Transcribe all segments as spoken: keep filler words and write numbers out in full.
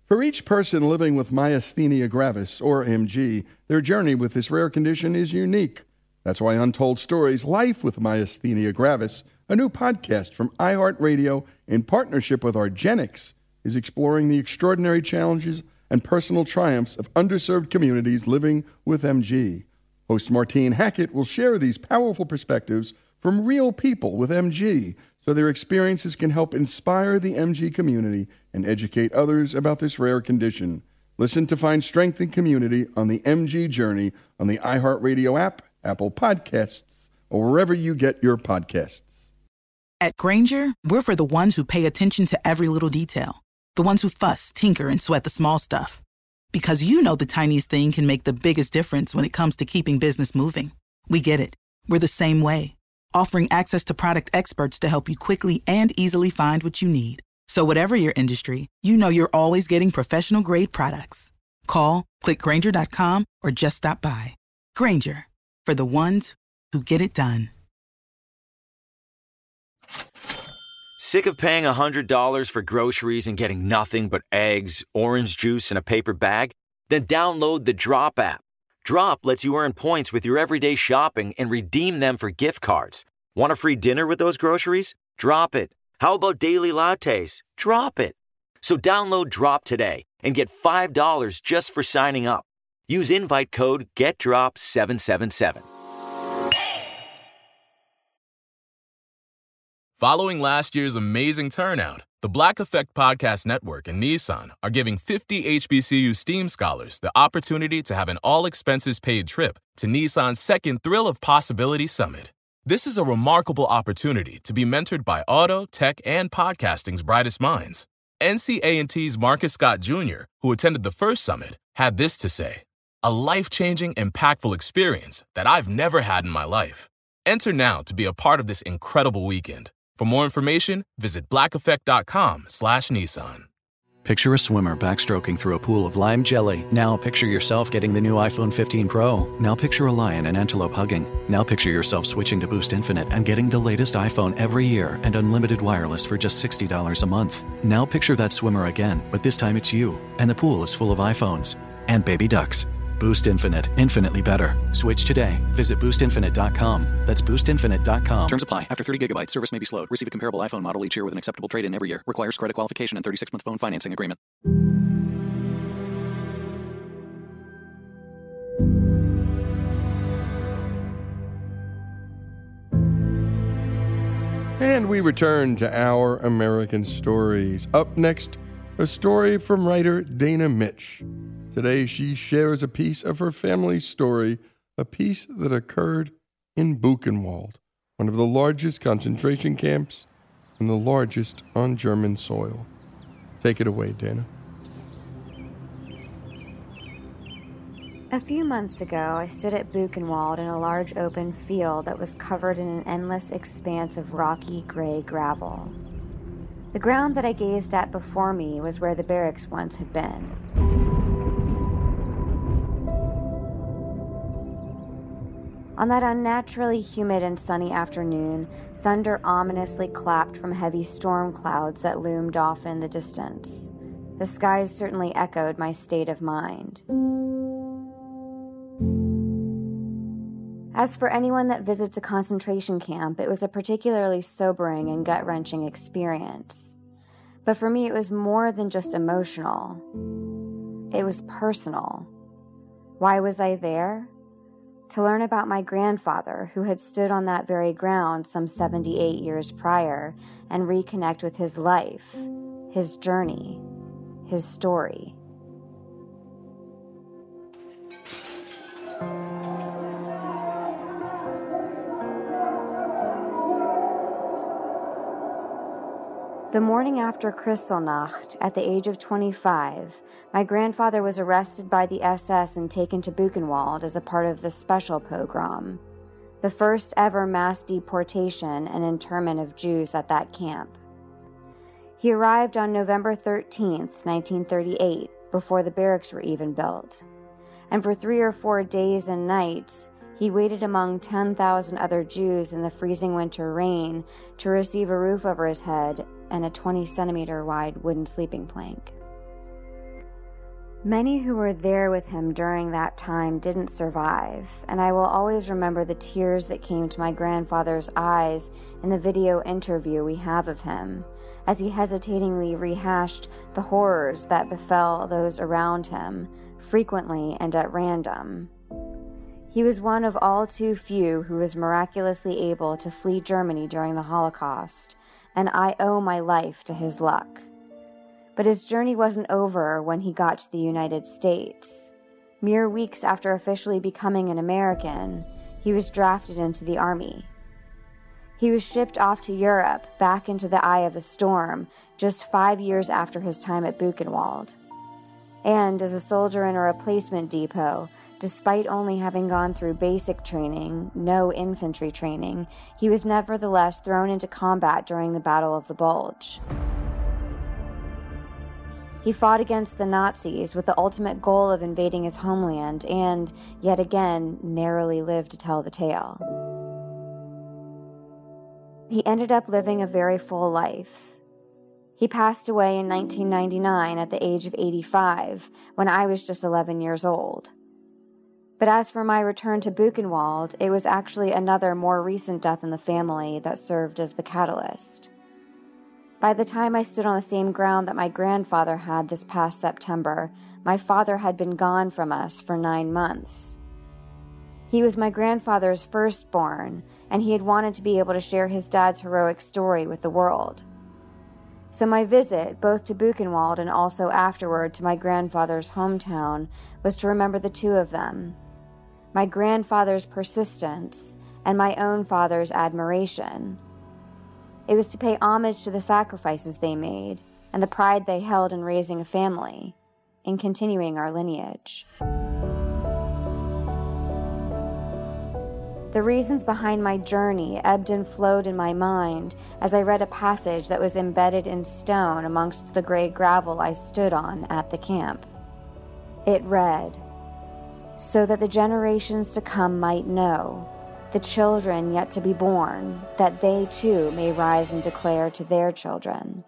For each person living with myasthenia gravis, or M G, their journey with this rare condition is unique. That's why Untold Stories Life with Myasthenia Gravis, a new podcast from iHeartRadio in partnership with argenx, is exploring the extraordinary challenges and personal triumphs of underserved communities living with M G. Host Martine Hackett will share these powerful perspectives from real people with M G, so their experiences can help inspire the M G community and educate others about this rare condition. Listen to find strength and community on the M G journey on the iHeartRadio app, Apple Podcasts, or wherever you get your podcasts. At Grainger, we're for the ones who pay attention to every little detail, the ones who fuss, tinker, and sweat the small stuff. Because you know the tiniest thing can make the biggest difference when it comes to keeping business moving. We get it. We're the same way, offering access to product experts to help you quickly and easily find what you need. So whatever your industry, you know you're always getting professional-grade products. Call, click Grainger dot com, or just stop by. Grainger, for the ones who get it done. Sick of paying one hundred dollars for groceries and getting nothing but eggs, orange juice, and a paper bag? Then download the Drop app. Drop lets you earn points with your everyday shopping and redeem them for gift cards. Want a free dinner with those groceries? Drop it. How about daily lattes? Drop it. So download Drop today and get five dollars just for signing up. Use invite code G E T D R O P seven seven seven. Following last year's amazing turnout, the Black Effect Podcast Network and Nissan are giving fifty H B C U STEAM scholars the opportunity to have an all-expenses-paid trip to Nissan's second Thrill of Possibility Summit. This is a remarkable opportunity to be mentored by auto, tech, and podcasting's brightest minds. N C A and T's Marcus Scott Junior, who attended the first summit, had this to say: "A life-changing, impactful experience that I've never had in my life. Enter now to be a part of this incredible weekend. For more information, visit blackeffect.com slash Nissan." Picture a swimmer backstroking through a pool of lime jelly. Now picture yourself getting the new iPhone fifteen Pro. Now picture a lion and antelope hugging. Now picture yourself switching to Boost Infinite and getting the latest iPhone every year and unlimited wireless for just sixty dollars a month. Now picture that swimmer again, but this time it's you, and the pool is full of iPhones and baby ducks. Boost Infinite. Infinitely better. Switch today. Visit boost infinite dot com. That's boost infinite dot com. Terms apply. After thirty gigabytes, service may be slowed. Receive a comparable iPhone model each year with an acceptable trade-in every year. Requires credit qualification and thirty-six month phone financing agreement. And we return to Our American Stories. Up next, a story from writer Dana Mitch. Today, she shares a piece of her family's story, a piece that occurred in Buchenwald, one of the largest concentration camps and the largest on German soil. Take it away, Dana. A few months ago, I stood at Buchenwald in a large open field that was covered in an endless expanse of rocky gray gravel. The ground that I gazed at before me was where the barracks once had been. On that unnaturally humid and sunny afternoon, thunder ominously clapped from heavy storm clouds that loomed off in the distance. The skies certainly echoed my state of mind. As for anyone that visits a concentration camp, it was a particularly sobering and gut-wrenching experience. But for me, it was more than just emotional. It was personal. Why was I there? To learn about my grandfather, who had stood on that very ground some seventy-eight years prior, and reconnect with his life, his journey, his story. The morning after Kristallnacht, at the age of twenty-five, my grandfather was arrested by the S S and taken to Buchenwald as a part of the Special Pogrom, the first ever mass deportation and internment of Jews at that camp. He arrived on November thirteenth, nineteen thirty-eight, before the barracks were even built, and for three or four days and nights, he waited among ten thousand other Jews in the freezing winter rain to receive a roof over his head and a twenty centimeter wide wooden sleeping plank. Many who were there with him during that time didn't survive, and I will always remember the tears that came to my grandfather's eyes in the video interview we have of him, as he hesitatingly rehashed the horrors that befell those around him, frequently and at random. He was one of all too few who was miraculously able to flee Germany during the Holocaust, and I owe my life to his luck. But his journey wasn't over when he got to the United States. Mere weeks after officially becoming an American, he was drafted into the Army. He was shipped off to Europe, back into the eye of the storm, just five years after his time at Buchenwald. And as a soldier in a replacement depot, despite only having gone through basic training, no infantry training, he was nevertheless thrown into combat during the Battle of the Bulge. He fought against the Nazis with the ultimate goal of invading his homeland and, yet again, narrowly lived to tell the tale. He ended up living a very full life. He passed away in nineteen ninety-nine at the age of eighty-five, when I was just eleven years old. But as for my return to Buchenwald, it was actually another more recent death in the family that served as the catalyst. By the time I stood on the same ground that my grandfather had this past September, my father had been gone from us for nine months. He was my grandfather's firstborn, and he had wanted to be able to share his dad's heroic story with the world. So my visit, both to Buchenwald and also afterward to my grandfather's hometown, was to remember the two of them, my grandfather's persistence and my own father's admiration. It was to pay homage to the sacrifices they made and the pride they held in raising a family, in continuing our lineage. The reasons behind my journey ebbed and flowed in my mind as I read a passage that was embedded in stone amongst the gray gravel I stood on at the camp. It read, "So that the generations to come might know, the children yet to be born, that they too may rise and declare to their children."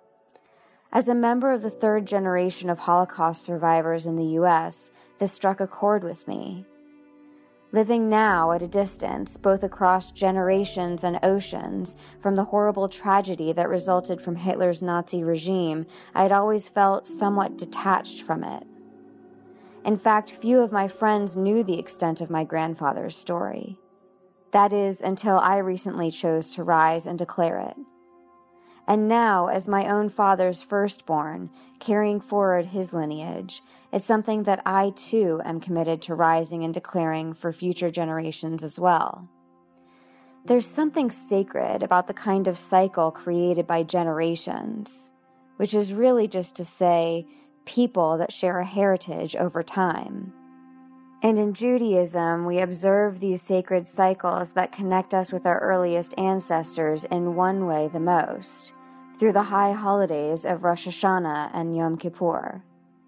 As a member of the third generation of Holocaust survivors in the U S, this struck a chord with me. Living now at a distance, both across generations and oceans, from the horrible tragedy that resulted from Hitler's Nazi regime, I had always felt somewhat detached from it. In fact, few of my friends knew the extent of my grandfather's story. That is, until I recently chose to rise and declare it. And now, as my own father's firstborn, carrying forward his lineage, it's something that I too am committed to rising and declaring for future generations as well. There's something sacred about the kind of cycle created by generations, which is really just to say people that share a heritage over time. And in Judaism, we observe these sacred cycles that connect us with our earliest ancestors in one way the most, through the high holidays of Rosh Hashanah and Yom Kippur.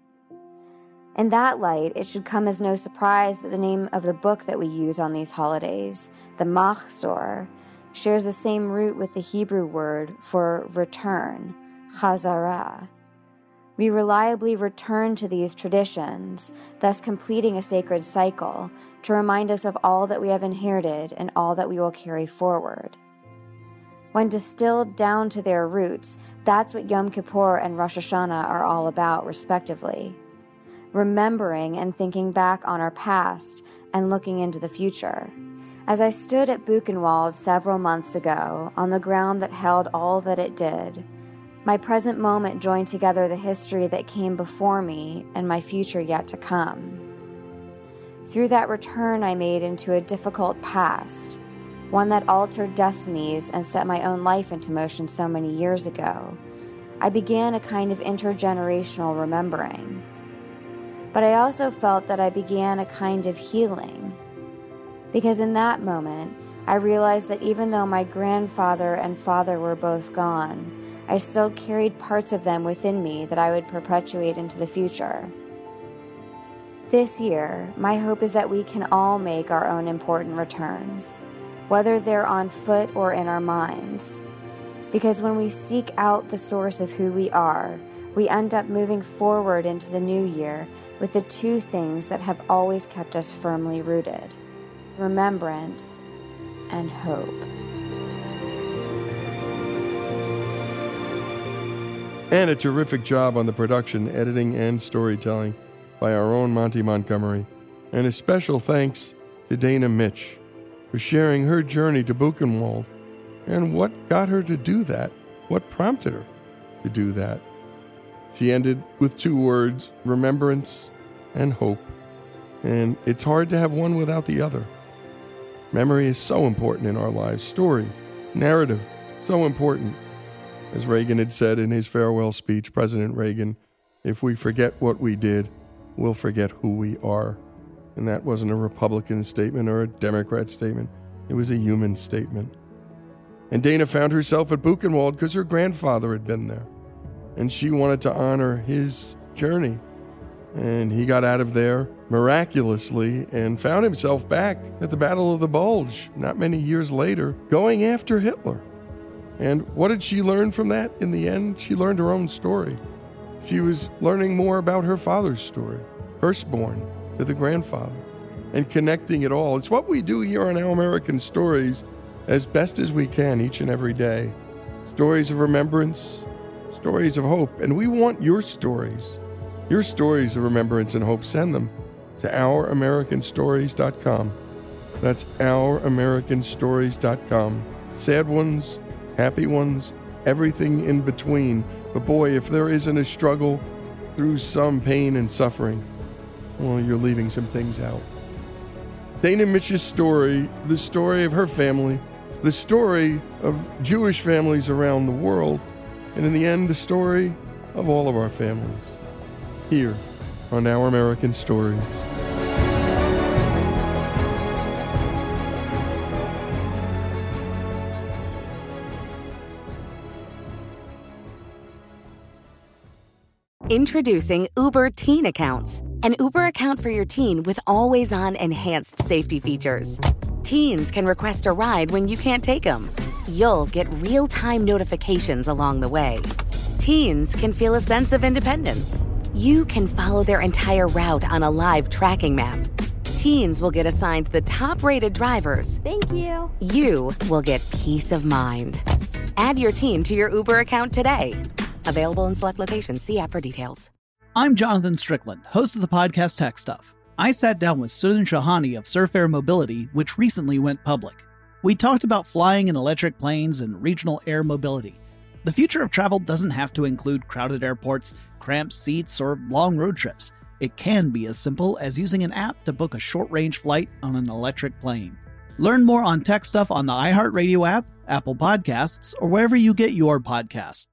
In that light, it should come as no surprise that the name of the book that we use on these holidays, the Machzor, shares the same root with the Hebrew word for return, chazarah. We reliably return to these traditions, thus completing a sacred cycle, to remind us of all that we have inherited and all that we will carry forward. When distilled down to their roots, that's what Yom Kippur and Rosh Hashanah are all about, respectively. Remembering and thinking back on our past and looking into the future. As I stood at Buchenwald several months ago, on the ground that held all that it did, my present moment joined together the history that came before me and my future yet to come. Through that return I made into a difficult past, one that altered destinies and set my own life into motion so many years ago, I began a kind of intergenerational remembering. But I also felt that I began a kind of healing, because in that moment, I realized that even though my grandfather and father were both gone, I still carried parts of them within me that I would perpetuate into the future. This year, my hope is that we can all make our own important returns, whether they're on foot or in our minds. Because when we seek out the source of who we are, we end up moving forward into the new year with the two things that have always kept us firmly rooted: remembrance and hope. And a terrific job on the production, editing, and storytelling by our own Monty Montgomery. And a special thanks to Dana Mitch for sharing her journey to Buchenwald and what got her to do that, what prompted her to do that. She ended with two words: remembrance and hope. And it's hard to have one without the other. Memory is so important in our lives. Story, narrative, so important. As Reagan had said in his farewell speech, President Reagan, if we forget what we did, we'll forget who we are. And that wasn't a Republican statement or a Democrat statement. It was a human statement. And Dana found herself at Buchenwald because her grandfather had been there. And she wanted to honor his journey. And he got out of there miraculously and found himself back at the Battle of the Bulge not many years later, going after Hitler. And what did she learn from that? In the end, she learned her own story. She was learning more about her father's story, firstborn to the grandfather, and connecting it all. It's what we do here on Our American Stories as best as we can each and every day. Stories of remembrance, stories of hope, and we want your stories. Your stories of remembrance and hope, send them to our american stories dot com. That's our american stories dot com. Sad ones, happy ones, everything in between. But boy, if there isn't a struggle through some pain and suffering, well, you're leaving some things out. Dana Mitch's story, the story of her family, the story of Jewish families around the world, and in the end, the story of all of our families, here on Our American Stories. Introducing Uber Teen Accounts, an Uber account for your teen with always-on enhanced safety features. Teens can request a ride when you can't take them. You'll get real-time notifications along the way. Teens can feel a sense of independence. You can follow their entire route on a live tracking map. Teens will get assigned the top-rated drivers. Thank you. You will get peace of mind. Add your teen to your Uber account today. Available in select locations. See app for details. I'm Jonathan Strickland, host of the podcast Tech Stuff. I sat down with Sudhin Shahani of Surf Air Mobility, which recently went public. We talked about flying in electric planes and regional air mobility. The future of travel doesn't have to include crowded airports, cramped seats, or long road trips. It can be as simple as using an app to book a short-range flight on an electric plane. Learn more on Tech Stuff on the iHeartRadio app, Apple Podcasts, or wherever you get your podcasts.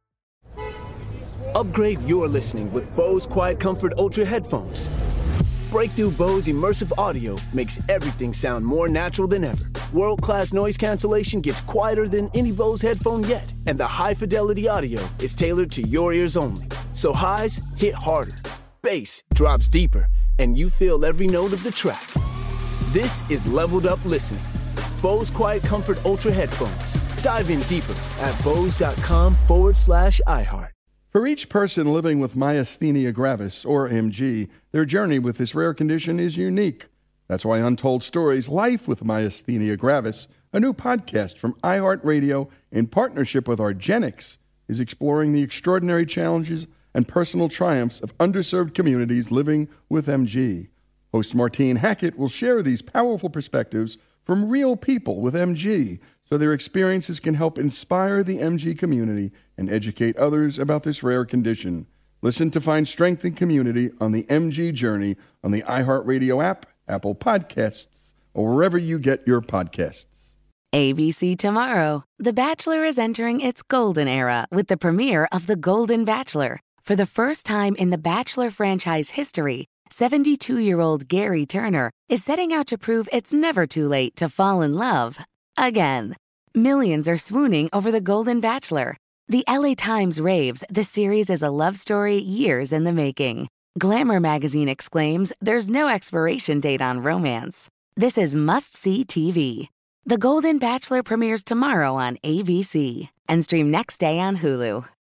Upgrade your listening with Bose Quiet Comfort Ultra headphones. Breakthrough Bose immersive audio makes everything sound more natural than ever. World-class noise cancellation gets quieter than any Bose headphone yet, and the high-fidelity audio is tailored to your ears only. So highs hit harder, bass drops deeper, and you feel every note of the track. This is leveled up listening. Bose Quiet Comfort Ultra headphones. Dive in deeper at bose.com forward slash iHeart. For each person living with myasthenia gravis, or M G, their journey with this rare condition is unique. That's why Untold Stories, Life with Myasthenia Gravis, a new podcast from iHeartRadio in partnership with argenx, is exploring the extraordinary challenges and personal triumphs of underserved communities living with M G. Host Martine Hackett will share these powerful perspectives from real people with M G, so their experiences can help inspire the M G community and educate others about this rare condition. Listen to find strength and community on the M G journey on the iHeartRadio app, Apple Podcasts, or wherever you get your podcasts. A B C tomorrow. The Bachelor is entering its golden era with the premiere of The Golden Bachelor. For the first time in the Bachelor franchise history, seventy-two-year-old Gary Turner is setting out to prove it's never too late to fall in love again. Millions are swooning over The Golden Bachelor. The L A Times raves the series is a love story years in the making. Glamour magazine exclaims there's no expiration date on romance. This is must-see T V. The Golden Bachelor premieres tomorrow on A B C and stream next day on Hulu.